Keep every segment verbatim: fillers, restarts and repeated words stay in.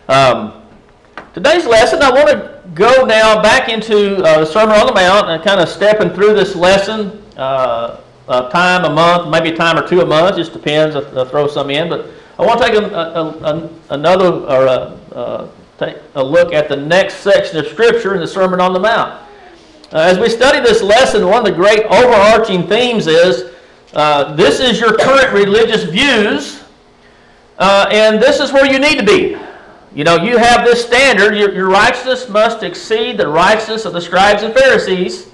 Um, today's lesson, I want to go now back into uh, the Sermon on the Mount and kind of stepping through this lesson, uh, a time a month, maybe a time or two a month, just depends. I'll, I'll throw some in, but I want to take a, a, a, another or a, uh, take a look at the next section of Scripture in the Sermon on the Mount. Uh, as we study this lesson, one of the great overarching themes is uh, this is your current religious views, uh, and this is where you need to be. You know, you have this standard, your, your righteousness must exceed the righteousness of the scribes and Pharisees,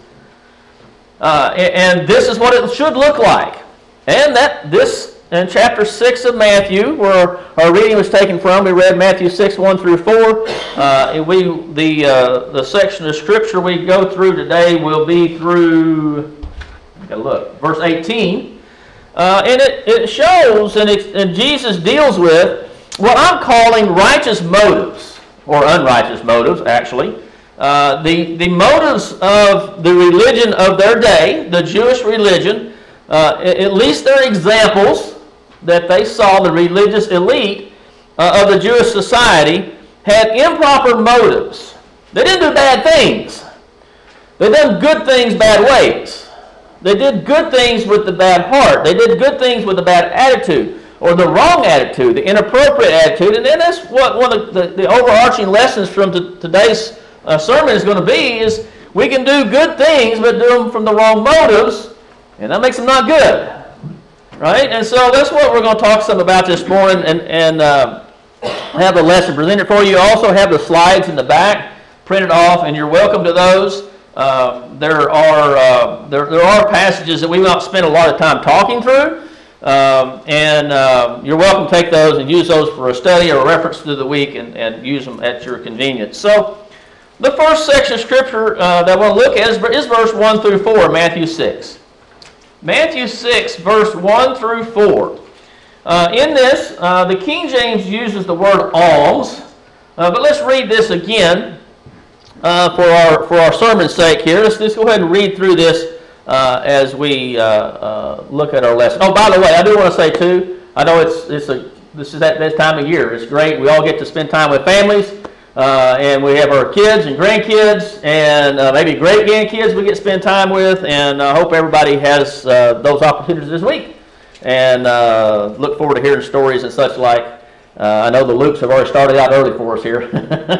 uh, and, and this is what it should look like. And that this, in chapter six of Matthew, where our reading was taken from, we read Matthew six, one through four. Uh, we, the, uh, the section of Scripture we go through today will be through, I gotta look, verse eighteen. Uh, and it, it shows, and, it, and Jesus deals with what I'm calling righteous motives, or unrighteous motives, actually. Uh, the, the motives of the religion of their day, the Jewish religion, uh, at least their examples that they saw, the religious elite uh, of the Jewish society, had improper motives. They didn't do bad things. They did good things bad ways. They did good things with the bad heart. They did good things with a bad attitude, or the wrong attitude, the inappropriate attitude. And then that's what one of the, the overarching lessons from t- today's uh, sermon is going to be, is we can do good things but do them from the wrong motives, and that makes them not good. Right? And so that's what we're going to talk some about this morning, and, and uh, have the lesson presented for you. You also have the slides in the back printed off, and you're welcome to those. Uh, there are uh, there, there are passages that we won't spend a lot of time talking through. Um, and uh, you're welcome to take those and use those for a study or a reference through the week, and, and use them at your convenience. So the first section of Scripture uh, that we'll look at is, is verse one through four, Matthew six. Matthew six, verse one through four. Uh, in this, uh, the King James uses the word alms, uh, but let's read this again uh, for our for our sermon's sake here. Let's just go ahead and read through this Uh, as we uh, uh, look at our lesson. Oh, by the way, I do want to say too, I know it's it's a this is that this time of year. It's great. We all get to spend time with families, uh, and we have our kids and grandkids, and uh, maybe great grandkids we get to spend time with. And I hope everybody has uh, those opportunities this week. And uh, look forward to hearing stories and such like. Uh, I know the Lukes have already started out early for us here,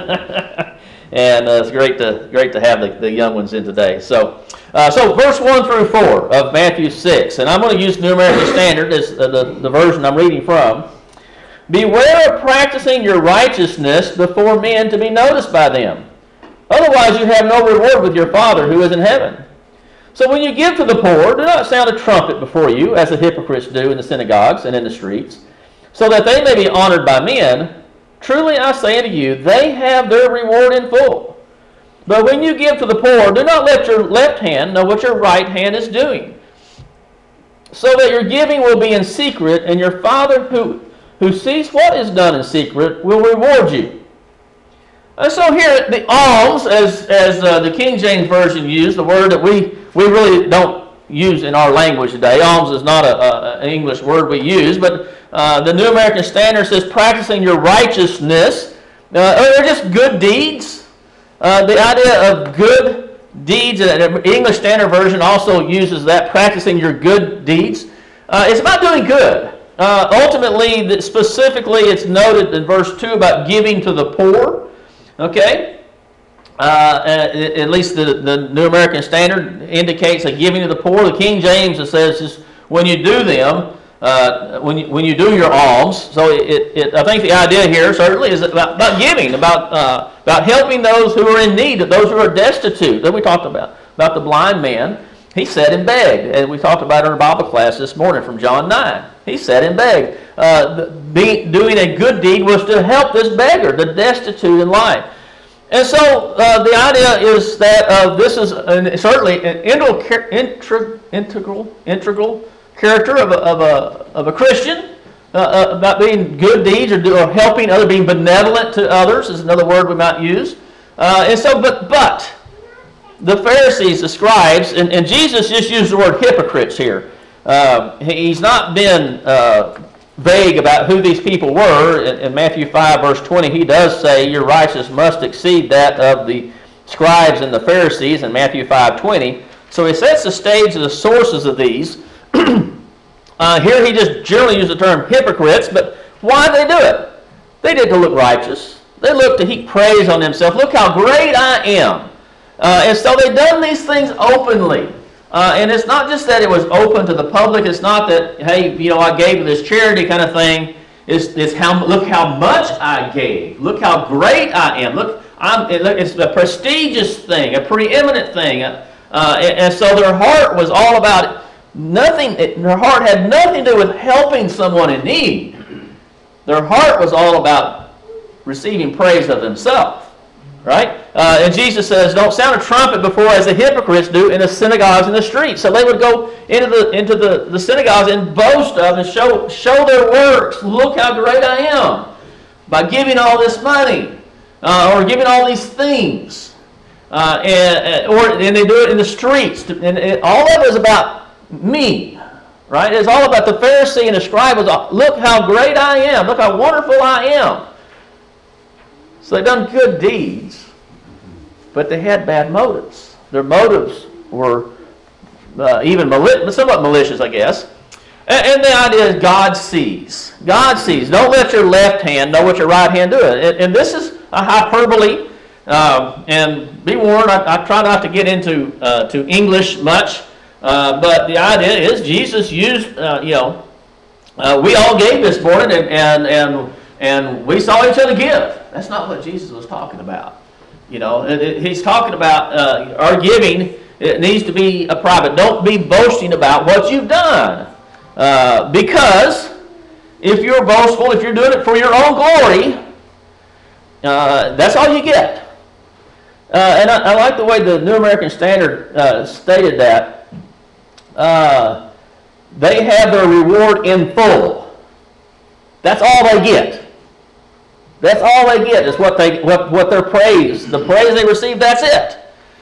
and uh, it's great to great to have the, the young ones in today. So. Uh, so verse one through four of Matthew six, and I'm going to use New American Standard as uh, the, the version I'm reading from. Beware of practicing your righteousness before men to be noticed by them. Otherwise you have no reward with your Father who is in heaven. So when you give to the poor, do not sound a trumpet before you, as the hypocrites do in the synagogues and in the streets, so that they may be honored by men. Truly I say unto you, they have their reward in full. But when you give to the poor, do not let your left hand know what your right hand is doing, so that your giving will be in secret, and your Father who, who sees what is done in secret will reward you. And so here, the alms, as, as uh, the King James Version used, the word that we, we really don't use in our language today. Alms is not a, a, an English word we use, but uh, the New American Standard says practicing your righteousness. Uh, they're just good deeds. Uh, the idea of good deeds, and the English Standard Version also uses that, practicing your good deeds. Uh, it's about doing good. Uh, ultimately, specifically, it's noted in verse two about giving to the poor. Okay? Uh, at, at least the, the New American Standard indicates a giving to the poor. The King James, it says, is when you do them, Uh, when you when you do your alms. So it, it I think the idea here certainly is about, about giving, about uh, about helping those who are in need, those who are destitute. That we talked about about the blind man. He sat and begged, and we talked about in our Bible class this morning from John nine. He sat and begged. Uh, be, doing a good deed was to help this beggar, the destitute in life. And so uh, the idea is that uh, this is an, certainly an integral integral integral. character of a, of a, of a Christian, uh, uh, about being good deeds or, do, or helping others, being benevolent to others is another word we might use. Uh, and so, but but the Pharisees, the scribes, and, and Jesus just used the word hypocrites here. Uh, he's not been uh, vague about who these people were. In, in Matthew five, verse twenty, he does say, your righteousness must exceed that of the scribes and the Pharisees in Matthew five twenty. So he sets the stage of the sources of these. uh, here he just generally used the term hypocrites, but why did they do it? They did to look righteous. They looked to heap praise on themselves. Look how great I am. Uh, and so they've done these things openly. Uh, and it's not just that it was open to the public. It's not that, hey, you know, I gave to this charity kind of thing. It's, it's how, look how much I gave. Look how great I am. Look, I'm, it, it's a prestigious thing, a preeminent thing. Uh, and, and so their heart was all about nothing. It, their heart had nothing to do with helping someone in need. Their heart was all about receiving praise of themselves. Right? Uh, and Jesus says, don't sound a trumpet before as the hypocrites do in the synagogues and the streets. So they would go into the into the, the synagogues and boast of and show, show their works. Look how great I am. By giving all this money. Uh, or giving all these things. Uh, and, or, and they do it in the streets. And it, all of it is about me. Right? It's all about the Pharisee and the scribe. Look how great I am. Look how wonderful I am. So they've done good deeds, but they had bad motives. Their motives were uh, even mali- somewhat malicious, I guess. And, and the idea is God sees. God sees. Don't let your left hand know what your right hand doing. And, and this is a hyperbole. Um, and be warned, I, I try not to get into uh, to English much. Uh, but the idea is Jesus used, uh, you know, uh, we all gave this morning, and and and and we saw each other give. That's not what Jesus was talking about. You know, it, it, he's talking about uh, our giving. It needs to be a private. Don't be boasting about what you've done. Uh, because if you're boastful, if you're doing it for your own glory, uh, that's all you get. Uh, and I, I like the way the New American Standard uh, stated that. Uh, they have their reward in full. That's all they get. That's all they get is what they what, what their praise, the praise they receive, that's it.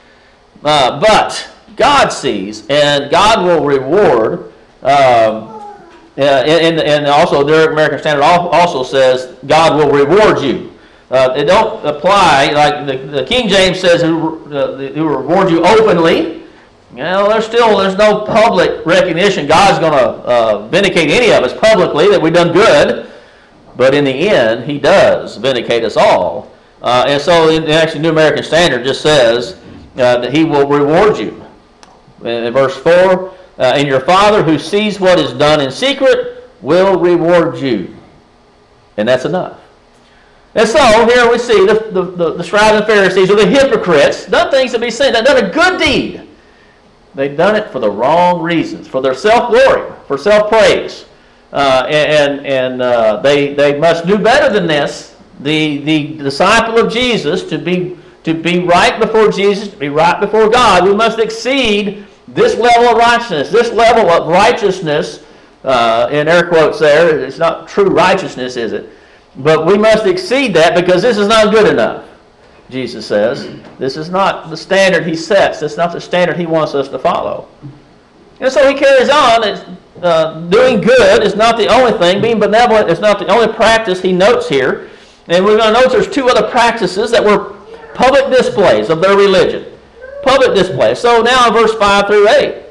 Uh, but God sees, and God will reward. Um, uh, and, and also, the American Standard also says God will reward you. Uh, it don't apply like the, the King James says who uh, who reward you openly. You know, there's still there's no public recognition. God's going to uh, vindicate any of us publicly that we've done good. But in the end, he does vindicate us all. Uh, and so, in, actually, New American Standard just says uh, that he will reward you. In verse four, uh, and your Father who sees what is done in secret will reward you. And that's enough. And so, here we see the, the, the, the scribes and Pharisees, or the hypocrites, done things to be seen. They've done a good deed. They've done it for the wrong reasons, for their self-glory, for self-praise. Uh, and and uh, they they must do better than this. The the disciple of Jesus, to be to be right before Jesus, to be right before God, we must exceed this level of righteousness. This level of righteousness, uh, in air quotes there, it's not true righteousness, is it? But we must exceed that because this is not good enough. Jesus says this is not the standard he sets. This is not the standard he wants us to follow. And so he carries on. It's, Uh, doing good is not the only thing. Being benevolent is not the only practice he notes here. And we're going to notice there's two other practices that were public displays of their religion. Public displays. So now in verse five through eight.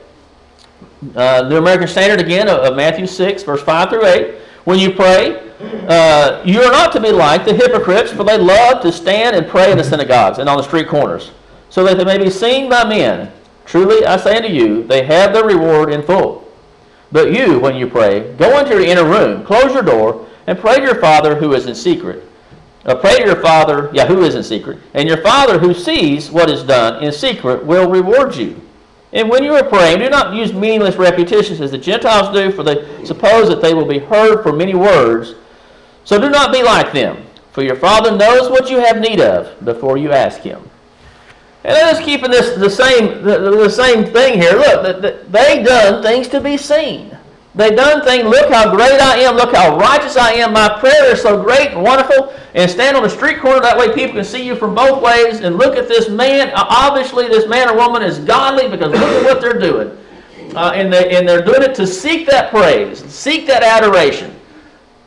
Uh, the American Standard again of Matthew six, verse five through eight. When you pray, uh, you are not to be like the hypocrites, for they love to stand and pray in the synagogues and on the street corners, so that they may be seen by men. Truly I say unto you, they have their reward in full. But you, when you pray, go into your inner room, close your door, and pray to your Father who is in secret. Uh, pray to your Father, yeah, who is in secret. And your Father who sees what is done in secret will reward you. And when you are praying, do not use meaningless repetitions as the Gentiles do, for they suppose that they will be heard for many words. So do not be like them, for your Father knows what you have need of before you ask Him. And let us keep in this the same the, the same thing here. Look, the, the, they done things to be seen. They done things. Look how great I am. Look how righteous I am. My prayer is so great and wonderful. And stand on the street corner that way people can see you from both ways. And look at this man. Obviously, this man or woman is godly because look at what they're doing. Uh, and they and they're doing it to seek that praise, seek that adoration.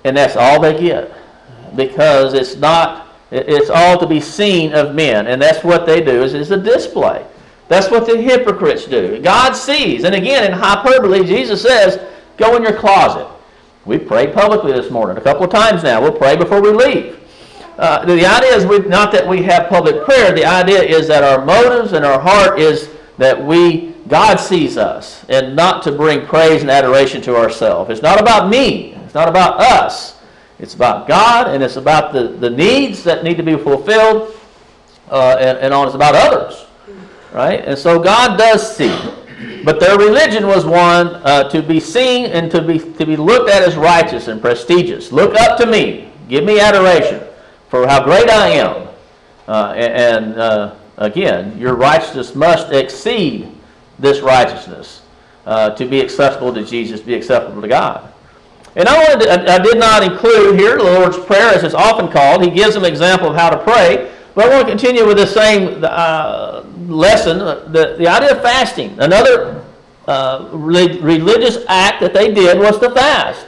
And that's all they get, because it's not, it's all to be seen of men. And that's what they do, is it's a display. That's what the hypocrites do. God sees. And again, in hyperbole, Jesus says, go in your closet. We prayed publicly this morning a couple of times now. We'll pray before we leave. Uh, the idea is we, not that we have public prayer. The idea is that our motives and our heart is that we, God sees us, and not to bring praise and adoration to ourselves. It's not about me. It's not about us. It's about God, and it's about the, the needs that need to be fulfilled, uh, and, and on it's about others. Right? And so God does see. But their religion was one uh, to be seen and to be, to be looked at as righteous and prestigious. Look up to me. Give me adoration for how great I am. Uh, and uh, again, your righteousness must exceed this righteousness uh, to be acceptable to Jesus, be acceptable to God. And I, wanted to, I did not include here the Lord's Prayer, as it's often called. He gives an example of how to pray. But I want to continue with the same uh, lesson, the, the idea of fasting. Another uh, religious act that they did was to fast.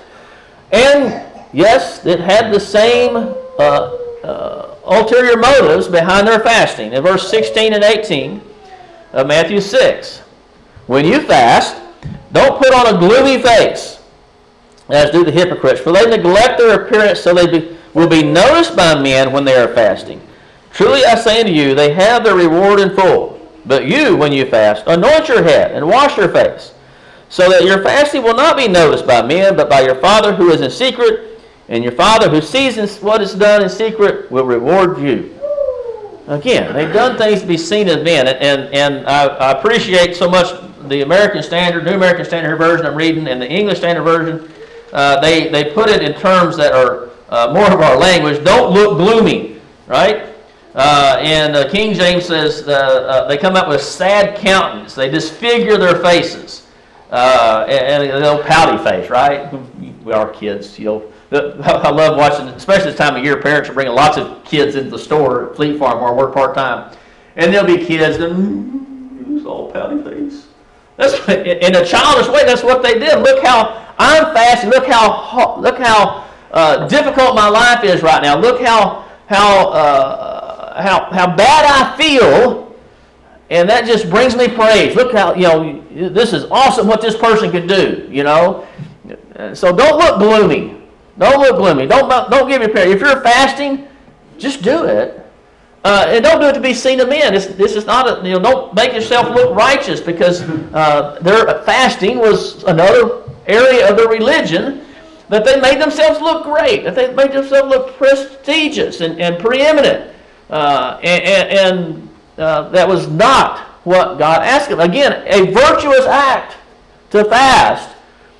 And yes, it had the same uh, uh, ulterior motives behind their fasting. In verse sixteen and eighteen of Matthew six, when you fast, don't put on a gloomy face, as do the hypocrites, for they neglect their appearance so they be, will be noticed by men when they are fasting. Truly I say unto you, they have their reward in full. But you, when you fast, anoint your head and wash your face, so that your fasting will not be noticed by men, but by your Father who is in secret. And your Father who sees what is done in secret will reward you. Again, they've done things to be seen of men. And, and, and I, I appreciate so much the American Standard, New American Standard Version I'm reading, and the English Standard Version. Uh, they, they put it in terms that are uh, more of our language. Don't look gloomy, right? Uh, and uh, King James says uh, uh, they come up with sad countenance. They disfigure their faces. Uh, and, and a little pouty face, right? We are kids, you know. I love watching, especially this time of year, parents are bringing lots of kids into the store at Fleet Farm where I work part-time. And there'll be kids that, mm, it's all pouty face. That's, in a childish way, that's what they did. Look how I'm fasting. Look how, look how uh, difficult my life is right now. Look how, how, uh, How, how bad I feel, and that just brings me praise. Look how, you know, this is awesome what this person can do, you know. So don't look gloomy. Don't look gloomy. Don't, don't give your prayer. If you're fasting, just do it. Uh, and don't do it to be seen of men. This, this is not a, you know, don't make yourself look righteous, because uh, their fasting was another area of their religion that they made themselves look great, that they made themselves look prestigious and, and preeminent. Uh, and and uh, that was not what God asked of. Again, a virtuous act to fast,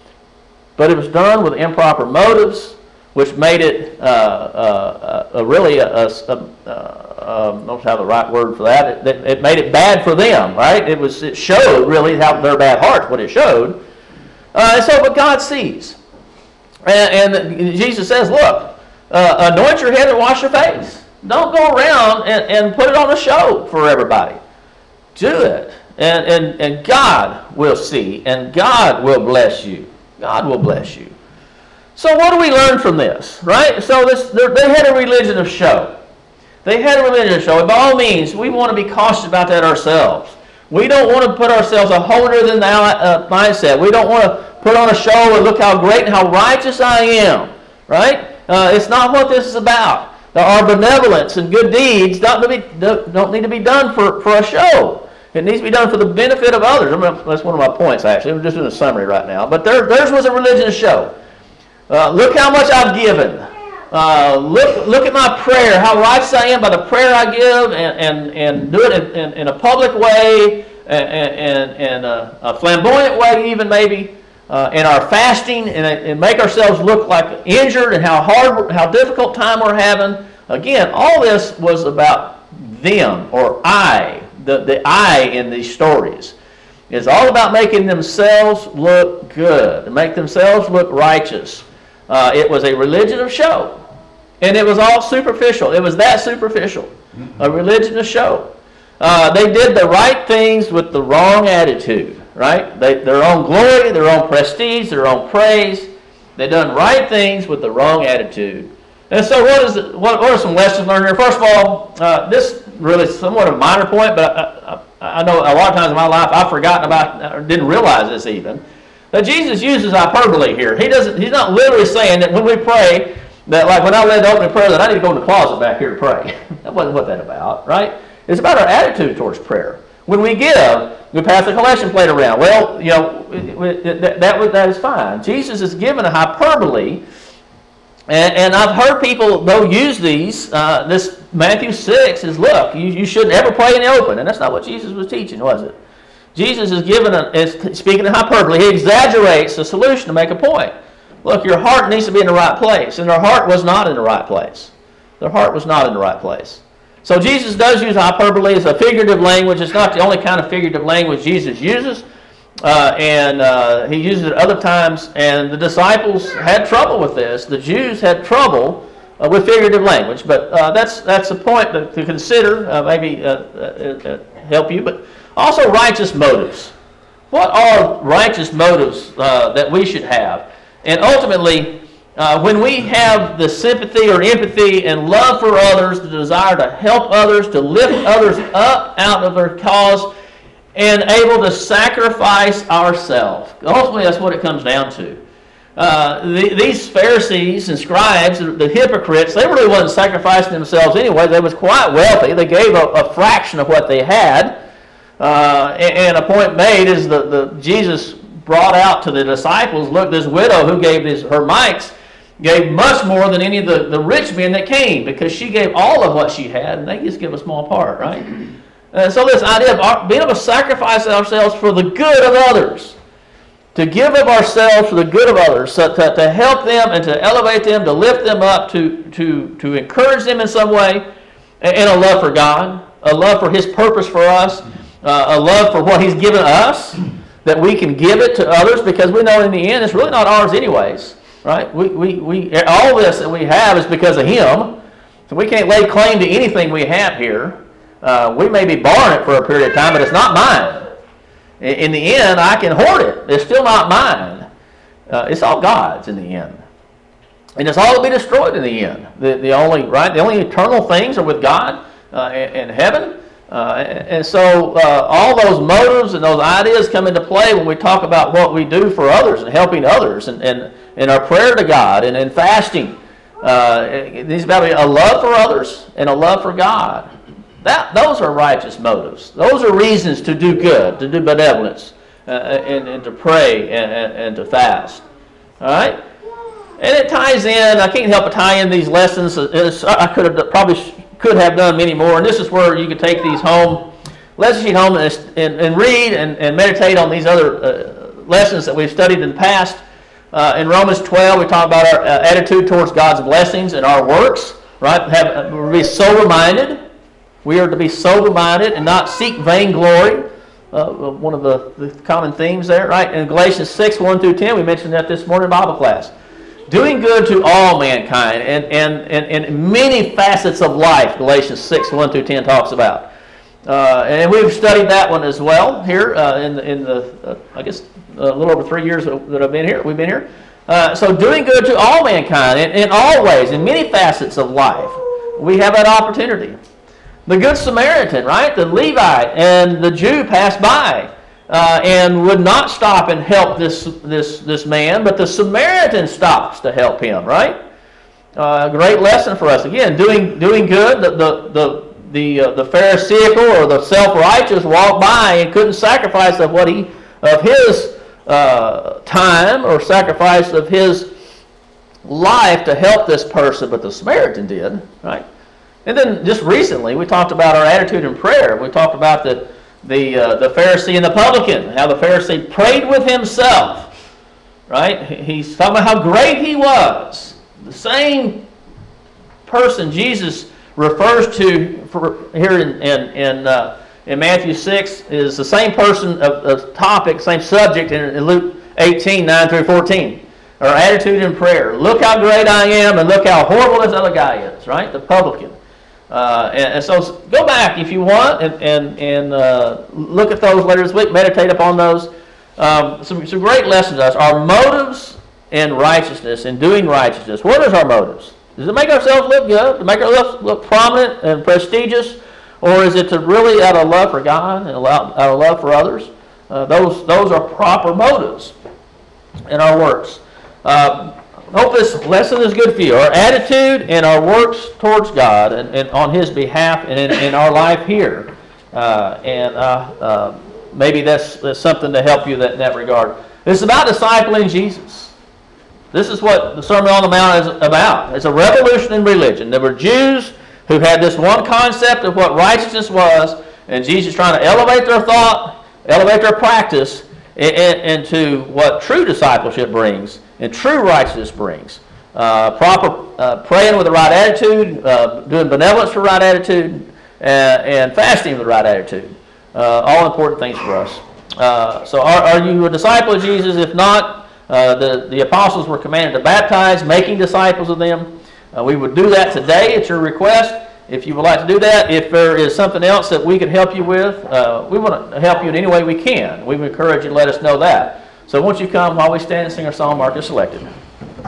but it was done with improper motives, which made it uh, uh, uh, really a, a, a uh, I don't have the right word for that. It, it made it bad for them, right? It was it showed really how their bad hearts, what it showed. Uh, and so, but God sees, and, and Jesus says, "Look, uh, anoint your head and wash your face." Don't go around and, and put it on a show for everybody. Do it. And, and, and God will see, and God will bless you. God will bless you. So what do we learn from this? Right? So this, they had a religion of show. They had a religion of show. And by all means, we want to be cautious about that ourselves. We don't want to put ourselves a holier-than-thou uh, mindset. We don't want to put on a show and look how great and how righteous I am. Right? Uh, it's not what this is about. Our benevolence and good deeds don't need to be, don't need to be done for, for a show. It needs to be done for the benefit of others. I mean, that's one of my points, actually. I'm just doing a summary right now. But there, theirs was a religious show. Uh, look how much I've given. Uh, look, look at my prayer, how righteous I am by the prayer I give, and, and, and do it in, in, in a public way, and, and, and a, a flamboyant way even maybe. Uh, in our fasting, and, and make ourselves look like injured, and how hard, how difficult time we're having. Again, all this was about them, or I, the, the I in these stories. It's all about making themselves look good, and make themselves look righteous. Uh, it was a religion of show, and it was all superficial. It was that superficial, a religion of show. Uh, they did the right things with the wrong attitude. Right? They, their own glory, their own prestige, their own praise. They done right things with the wrong attitude. And so what is it, what, what are some lessons learned here? First of all, uh, this really is somewhat a minor point, but I, I, I know a lot of times in my life I've forgotten about, or didn't realize this even, that Jesus uses hyperbole here. He doesn't. He's not literally saying that when we pray, that like when I led the opening prayer, that I need to go in the closet back here to pray. That wasn't what that's about, right? It's about our attitude towards prayer. When we give, we pass the collection plate around. Well, you know, that, that, that is fine. Jesus is given a hyperbole, and, and I've heard people, though, use these. Uh, this Matthew six is, look, you, you shouldn't ever pray in the open, and that's not what Jesus was teaching, was it? Jesus is given a, is speaking in hyperbole. He exaggerates the solution to make a point. Look, your heart needs to be in the right place, and their heart was not in the right place. Their heart was not in the right place. So Jesus does use hyperbole as a figurative language. It's not the only kind of figurative language Jesus uses, uh, and uh, he uses it other times, and the disciples had trouble with this. The Jews had trouble uh, with figurative language, but uh, that's that's a point to, to consider, uh, maybe uh, uh, uh, help you, but also righteous motives. What are righteous motives uh, that we should have? And ultimately, Uh, when we have the sympathy or empathy and love for others, the desire to help others, to lift others up out of their cause, and able to sacrifice ourselves. Ultimately, that's what it comes down to. Uh, the, these Pharisees and scribes, the hypocrites, they really wasn't sacrificing themselves anyway. They was quite wealthy. They gave a, a fraction of what they had. Uh, and, and a point made is that the, Jesus brought out to the disciples, look, this widow who gave this, her mites, gave much more than any of the, the rich men that came, because she gave all of what she had, and they just give a small part, right? And so this idea of our, being able to sacrifice ourselves for the good of others, to give of ourselves for the good of others, so to, to help them and to elevate them, to lift them up, to, to, to encourage them in some way, and a love for God, a love for His purpose for us, uh, a love for what He's given us, that we can give it to others, because we know in the end it's really not ours anyways. Right? We, we, we, all this that we have is because of Him. So we can't lay claim to anything we have here. Uh, we may be borrowing it for a period of time, but it's not mine. In, in the end, I can hoard it. It's still not mine. Uh, it's all God's in the end. And it's all to be destroyed in the end. The, the only right, the only eternal things are with God uh, in, in heaven. Uh, and, and so uh, all those motives and those ideas come into play when we talk about what we do for others and helping others, and, and in our prayer to God, and in fasting. Uh, there's about a love for others and a love for God. That, those are righteous motives. Those are reasons to do good, to do benevolence, uh, and, and to pray and, and, and to fast. All right? And it ties in, I can't help but tie in these lessons. It's, I could have probably could have done many more, and this is where you can take these home, lesson sheet home, and, and, and read and, and meditate on these other uh, lessons that we've studied in the past. Uh, in Romans twelve, we talk about our uh, attitude towards God's blessings and our works. Right? Have uh, be sober-minded. We are to be sober-minded and not seek vainglory. Uh, one of the, the common themes there, right? In Galatians six, one through ten, we mentioned that this morning in Bible class. Doing good to all mankind, and, and, and, and many facets of life, Galatians six, one through ten talks about. Uh, and we've studied that one as well here uh, in the, in the uh, I guess, a little over three years that I've been here. We've been here. Uh, so doing good to all mankind in, in all ways, in many facets of life, we have that opportunity. The Good Samaritan, right? The Levite and the Jew passed by uh, and would not stop and help this this this man, but the Samaritan stops to help him, right? Uh, great lesson for us. Again, doing doing good. The the the the, uh, the Pharisaical or the self-righteous walked by and couldn't sacrifice of what he of his uh, time or sacrifice of his life to help this person, but the Samaritan did, right? And then just recently, we talked about our attitude in prayer. We talked about the the uh, the Pharisee and the publican, how the Pharisee prayed with himself, right? He's talking about how great he was. The same person Jesus refers to for here in in in, uh, in Matthew six is the same person of, of topic, same subject in, in Luke eighteen, nine through fourteen. Our attitude in prayer. Look how great I am, and look how horrible this other guy is, right? The publican. Uh, and, and so go back if you want and, and, and uh, look at those later this week, meditate upon those. Um, some, some great lessons to us. Our motives in righteousness, in doing righteousness. What is our motives? Does it make ourselves look good, to make ourselves look prominent and prestigious, or is it to really out of love for God and out of love for others? Uh, those, those are proper motives in our works. Uh, I hope this lesson is good for you. Our attitude and our works towards God and, and on His behalf and in, in our life here. Uh, and uh, uh, maybe that's, that's something to help you that, in that regard. It's about discipling Jesus. This is what the Sermon on the Mount is about. It's a revolution in religion. There were Jews who had this one concept of what righteousness was, and Jesus trying to elevate their thought, elevate their practice into what true discipleship brings and true righteousness brings. Uh, proper uh, praying with the right attitude, uh, doing benevolence for the right attitude, uh, and fasting with the right attitude. Uh, all important things for us. Uh, so are, are you a disciple of Jesus? If not, uh, the, the apostles were commanded to baptize, making disciples of them. Uh, we would do that today at your request. If you would like to do that, if there is something else that we can help you with, uh, we want to help you in any way we can. We would encourage you to let us know that. So once you come, while we stand and sing our song, Mark is selected.